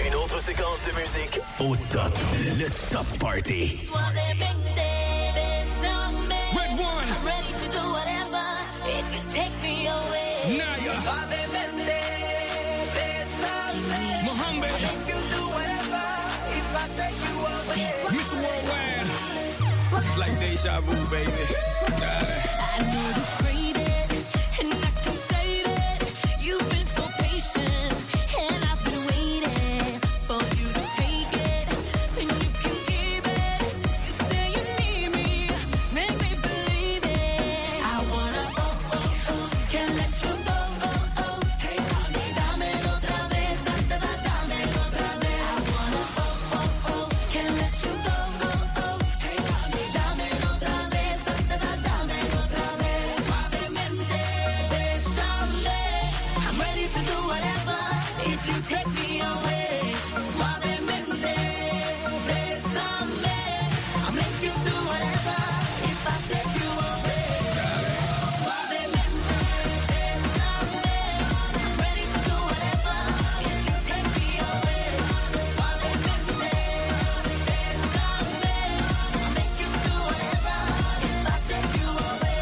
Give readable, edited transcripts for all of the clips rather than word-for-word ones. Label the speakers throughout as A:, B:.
A: Une autre séquence de musique au top. Le Top Party.
B: Red One.
C: I'm ready to do whatever if you take me away.
B: Naya.
D: Suavemente, bésame.
B: Mohammed.
D: If you do whatever if I take you away.
B: Mr. Worldwide. It's like deja vu, baby.
C: I know you crave it, and I can save it. You've been so patient, and I've been waiting for you to take it, and you can keep it. You say you need me, make me believe it. I wanna can't let you go, hey honey, dame otra vez, dame otra vez. I wanna can't let you go, hey honey, dame otra vez, dame otra vez. Suavemente, bésame, I'm ready to do whatever if you take me away. Suavemente, bésame, I'll make you do whatever if I take you away. Suavemente, bésame, I'm ready to do whatever if you take me away. Suavemente, bésame, I'll make you do whatever if I take you away.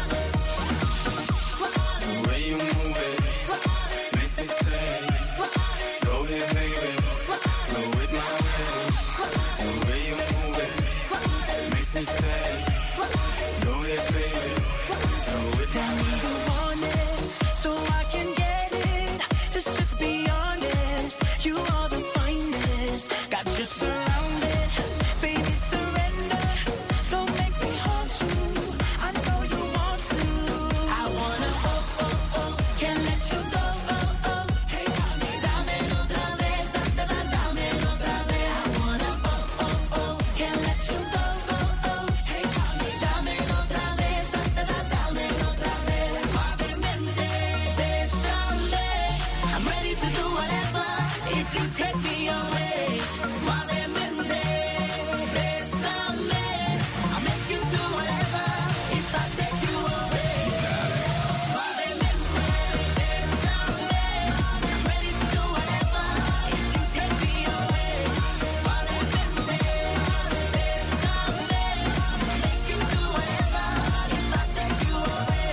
B: The way you move it makes me say, go ahead, baby, go with my way. The way you move it makes me say, go ahead, baby, go with my
D: Tell me you want it, so I can get it. Let's just be honest, you are the finest. Got you surrounded, baby surrender. Don't make me haunt you, I know you want to.
C: I wanna can't let you go, hey honey, dame otra vez, dame otra vez. I wanna can't let you go, hey honey, dame otra vez, dame otra vez. Suavemente, bésame, I'm ready to do whatever if you take me away. Suavemente, bésame, I'll make you do whatever if I take you away. Suavemente, bésame, I'm ready to do whatever if you take me away. Suavemente, bésame, I'll make you do whatever if I take you away.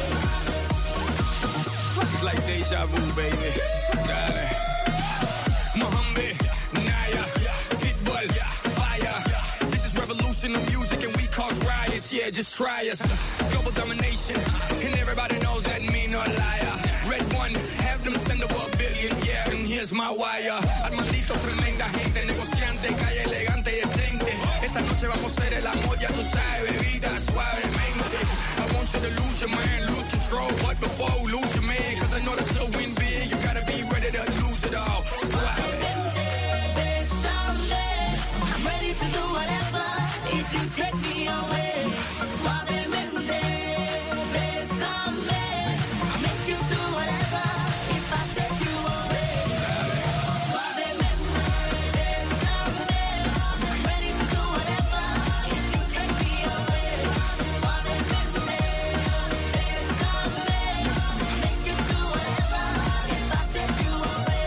B: It's like deja vu, baby. Dale. Mohammed, Naya, Pitbull, Fire. This is revolution of music and we cause riots. Yeah, just try us. Global domination, and everybody knows that me no liar. Red One, have them send over $1 billion. Yeah, and here's my wire. Armandito, tremenda gente, negociante, calle elegante y decente. Esta noche vamos a hacer el amor, ya tú sabes, bebida suavemente. I want you to lose your mind, lose control, but before you lose your man, cause I know that to win big, you gotta be ready to lose it all.
C: Suavemente, bésame, I'm ready to do whatever if you take me away. Suavemente, bésame, I'll make you do whatever if I take you away. Suavemente, bésame, I'm ready to do whatever if you take me away. Suavemente, bésame, I'll make you do whatever if I take you away.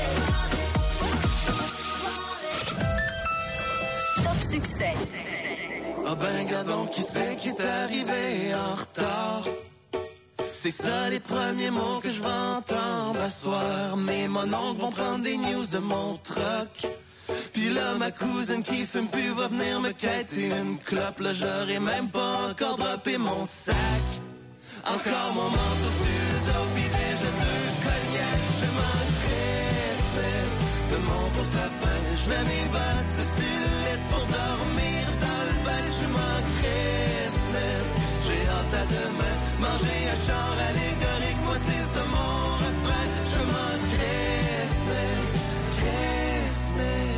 E: Top succès.
F: Ah ben, gardons, qui c'est qui est arrivé en retard? C'est ça les premiers mots que je vais entendre à soir. Mais mon oncle vont prendre des news de mon truck. Puis là, ma cousine qui fume plus va venir me quêter une clope. Là, j'aurais même pas encore droppé mon sac. Encore mon manteau sur le dos, pis déjà 2 cognacs. Je m'en Christmas de mon beau sapin. Je mets mes bottes sur le lit pour dormir dans le bain. Je m'en Christmas, j'ai hâte à demain. Manger un char allégorique, moi c'est ça mon refrain. Je m'en Christmas, Christmas.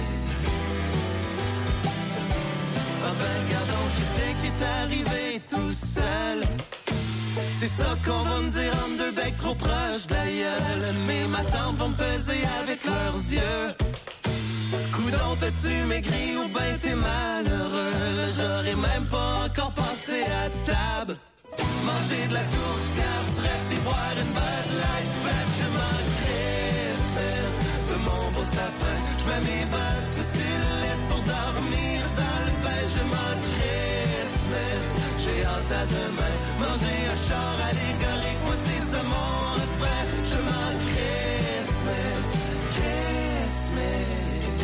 F: Ah ben, regardons qui c'est qui est arrivé tout seul. C'est ça qu'on va me dire en 2 becs trop proches de la gueule. Mais ma tante va me peser avec leurs yeux. Coudon, t'as-tu maigri ou ben t'es malheureux? J'aurais même pas encore passé à table. Manger de la tourtière frette et boire une Bud Light flat. Je m'en Christmas de mon beau sapin. Je me mets mes bottes sur le lit pour dormir dans le bain. Je m'en Christmas, j'ai hâte à demain. Manger un char allégorique, moi c'est ça mon refrain. Je m'en Christmas, Christmas.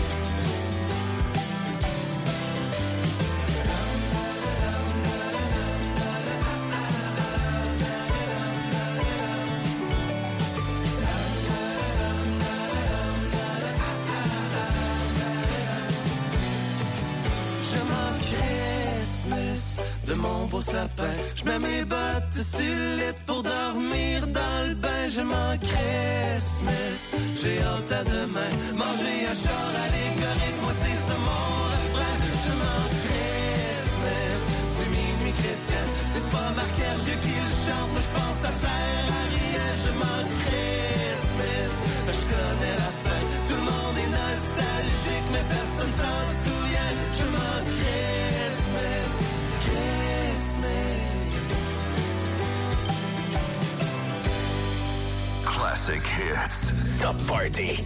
F: De mon beau sapin, je mets mes bottes sur le lit pour dormir dans le bain. Je m'en Christmas, j'ai hâte à demain. Manger un char allégorique, moi c'est ça mon refrain. Je m'en Christmas, du minuit chrétien. C'est pas Marc Hervieux qui le chante, moi je pense ça sert à rien. Je m'en Christmas, je connais la fin. Tout le monde est nostalgique, mais personne s'en souvient. Je m'en Christmas,
A: Classic hits. Top Party.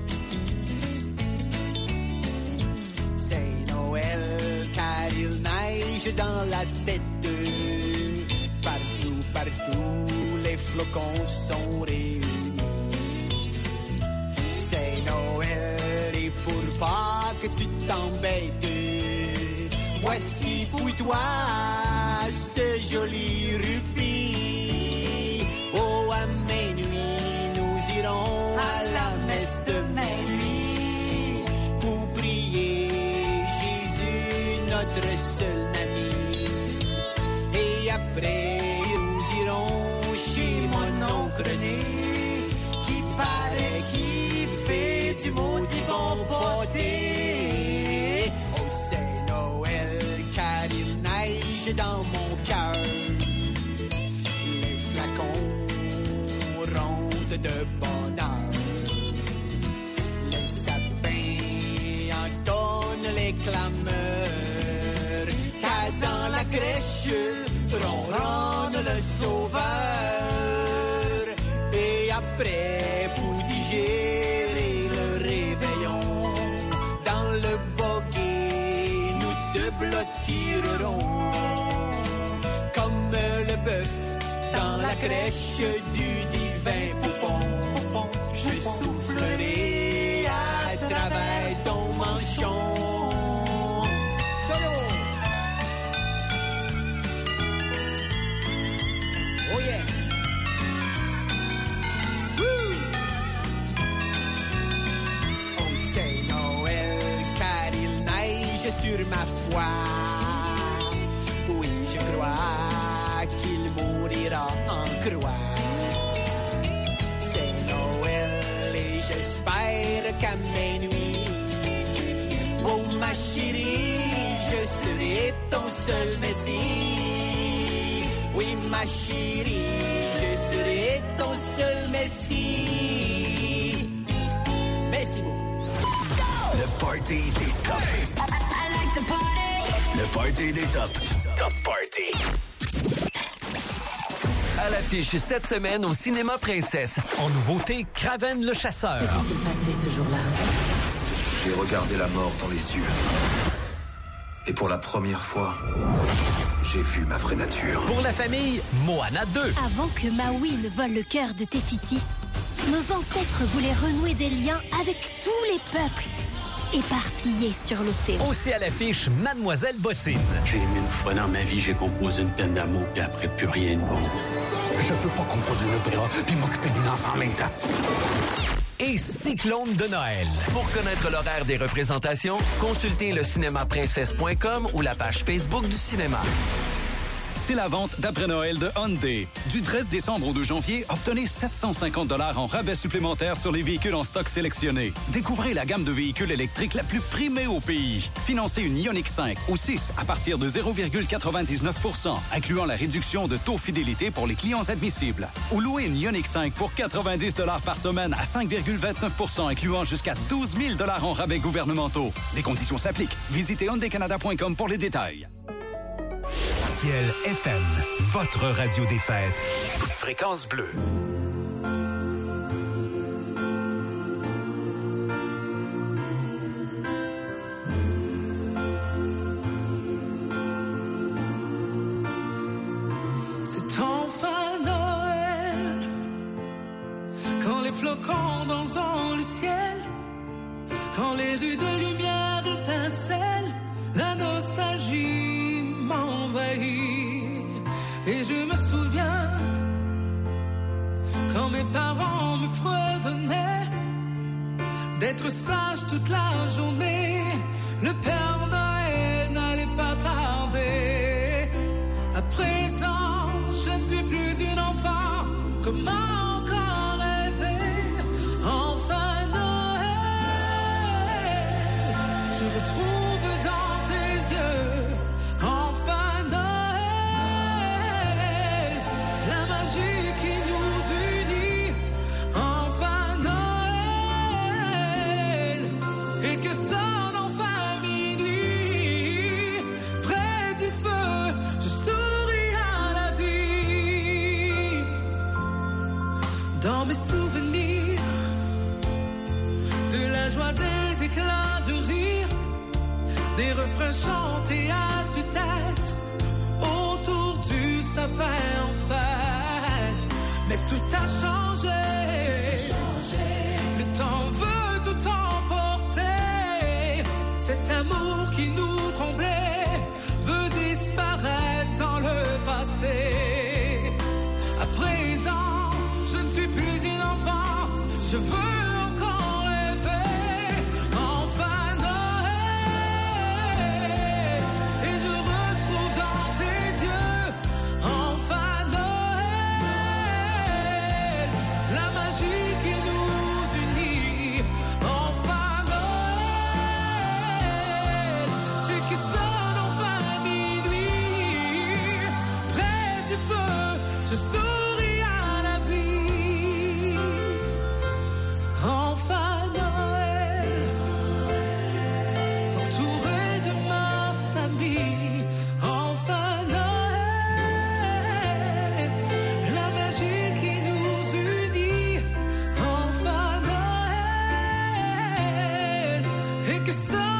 E: C'est Noël car il neige dans la tête. Partout, partout, les flocons sont réunis. C'est Noël et pour pas que tu t'embêtes, voici pour toi ce joli rubis. Oh, à minuit, nous irons à la messe de minuit pour prier Jésus, notre seul ami. Et après, nous irons chez mon oncle René, qui paraît qu'il fait du maudit bon pâté. Oh, c'est Noël car il neige dans mon cœur. Les flacons rondent de bonheur. Les sapins entonnent les clameurs. Car dans la crèche ronronne le sauveur. Et après, pour digérer le réveillon, dans le bogey, nous te blottirons. Comme le bœuf dans la crèche du divin poupon, je soufflerai à travers ton manchon. Solo! Oh yeah! Woo! Oh, c'est Noël car il neige sur ma foi. Oui, je crois qu'il mourira en croix. C'est Noël et j'espère qu'à minuit, oh ma chérie, je serai ton seul messie. Oui, ma chérie, je serai ton seul messie. Merci beaucoup.
A: Le party des tops.
C: I like to party.
A: Le party des tops. Top Party.
G: À l'affiche cette semaine au Cinéma Princesse. En nouveauté, Kraven le chasseur.
H: Que s'est-il passé ce jour-là?
A: J'ai regardé la mort dans les yeux. Et pour la première fois, j'ai vu ma vraie nature.
G: Pour la famille, Moana 2.
I: Avant que Maui ne vole le cœur de Tefiti, nos ancêtres voulaient renouer des liens avec tous les peuples éparpillés sur l'océan.
G: Aussi à l'affiche, Mademoiselle Bottine.
J: J'ai aimé une fois dans ma vie, j'ai composé une peine d'amour, puis après, plus rien de bon. Je peux pas composer un opéra, puis m'occuper d'une enfant en même temps.
G: Et Cyclone de Noël. Pour connaître l'horaire des représentations, consultez le cinémaprincesse.com ou la page Facebook du cinéma.
K: C'est la vente d'après Noël de Hyundai. Du 13 décembre au 2 janvier, obtenez 750 $ en rabais supplémentaires sur les véhicules en stock sélectionnés. Découvrez la gamme de véhicules électriques la plus primée au pays. Financez une Ioniq 5 ou 6 à partir de 0,99 %, incluant la réduction de taux fidélité pour les clients admissibles. Ou louez une Ioniq 5 pour 90 $ par semaine à 5,29 %, incluant jusqu'à 12 000 $ en rabais gouvernementaux. Des conditions s'appliquent. Visitez hyundaicanada.com pour les détails.
A: Ciel FM, votre radio des fêtes. Fréquence bleue.
H: flocons dans le ciel. Quand les rues de lumière étincellent, la nostalgie m'envahit. Et je me souviens quand mes parents me fredonnaient d'être sage toute la journée. Le Père Noël n'allait pas tarder. À présent, je ne suis plus une enfant. Comment encore rêver? Enfin Noël, je retrouve dans tes yeux. Enfin Noël, la magie qui nous unit. Enfin Noël, et que sonne enfin minuit. Près du feu, je souris à la vie. Dans mes souvenirs, de la joie, des éclats de rire, des refrains chantés à tue-tête autour du sapin en fête. Mais tout a changé. Le temps veut tout emporter. Cet amour qui nous comblait veut disparaître dans le passé. À présent, je ne suis plus une enfant. Je veux encore rêver. Enfin Noël, et je retrouve dans tes yeux. Enfin Noël, la magie qui nous unit. Enfin Noël, et qui sonne enfin minuit. Près du feu, je souris à la vie. Enfin Noël, entouré de ma famille. Enfin Noël, la magie qui nous unit. Enfin Noël, et que ça